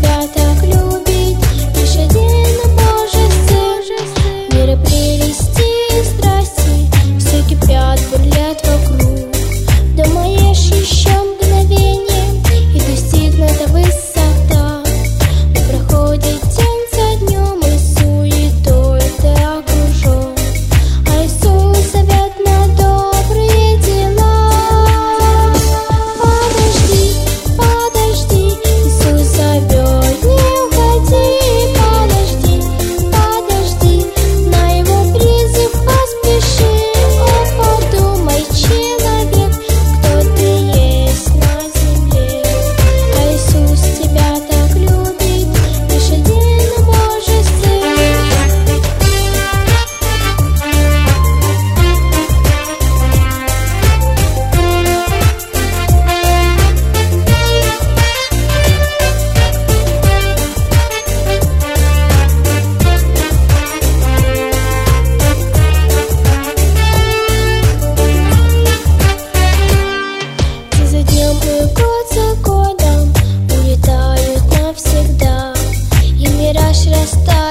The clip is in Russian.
тебя так любит лишь один Божий Сын. Мира прелести и страсти все кипят, бурлят вокруг. Думаешь еще мгновение, и достигнута высота. Но проходит день за днем, и суетой ты окружен, а Иисус зовет на добрые дела. Подожди, подожди, Иисус зовет, не уходи. Подожди, подожди, на Его призыв поспеши. О, подумай, человек, кто ты есть на земле. А Иисус тебя так любит, лишь один Божий Сын. День за днем и год за годом улетают навсегда, и мираж растает.